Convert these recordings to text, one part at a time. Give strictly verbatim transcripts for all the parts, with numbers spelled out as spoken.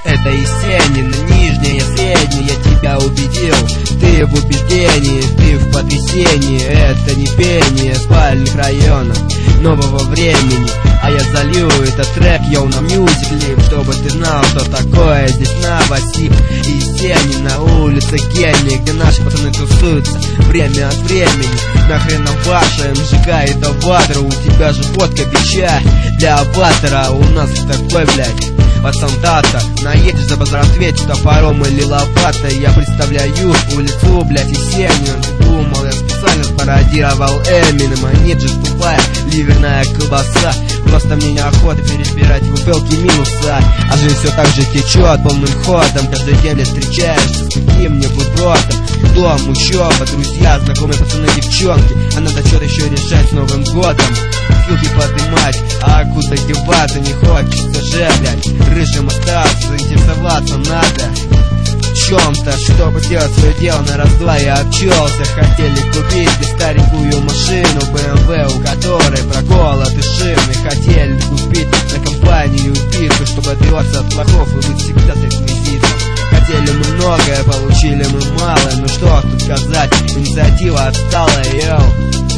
Это Есенин, нижняя, средняя, я тебя убедил. Ты в убеждении, ты в потрясении. Это не пение спальных районов нового времени, а я залью этот трек, йоу, на мюзикле, чтобы ты знал, что такое здесь Новосиб. Есенин на улице гений, где наши пацаны тусуются время от времени. Нахрен нам ваша МЖК и Таватор, у тебя же фотка бича для аватара, у нас такой, блядь. Пацан Тата, наедешь за базар-ответь топором или лопатой. Я представляю улицу, блядь, Есенин. Ты думал, я специально спародировал Эминема. Нет же, тупая ливерная колбаса. Просто мне неохота перебирать в бутылки минуса. А жизнь все так же течет полным ходом. Каждый день, блядь, встречаешься с каким-нибудь бродом. Дом, учеба, друзья, знакомые пацаны, девчонки. А надо что-то еще решать с Новым годом. Филки поднимать, а куда деваться не хочется же, блядь. Рыжим остаться, заинтересоваться надо в чем-то, чтобы делать свое дело на раз-два. Я обчелся, хотели купить мне старенькую машину бэ эм вэ, у которой проколоты шины. Хотели купить на компанию пиццу, чтобы отрываться от плохов и быть всегда с реквизитом. Хотели мы многое, получили мы мало. Ну что тут сказать, инициатива отстала, йоу.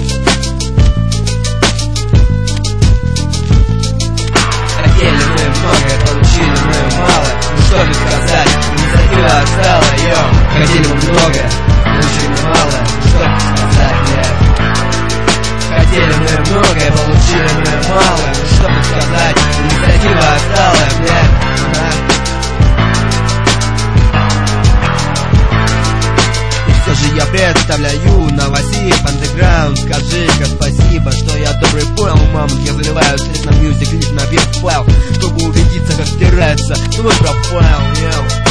Хотели мы многое, получили мы мало. Ну что тут сказать, инициатива отстала, йоу. Хотели мы многое, получили мы мало. Ну что тут сказать, yeah. Хотели мы многое, получили мы мало. Ну что тут сказать, инициатива отстала, yeah. Все же я представляю Новосиб андеграунд. Скажи-ка спасибо, что я добрый понял, маму. Я заливаю свет на мьюзик, лишь на вверх файл, чтобы убедиться, как стирается твой профайл, йоу.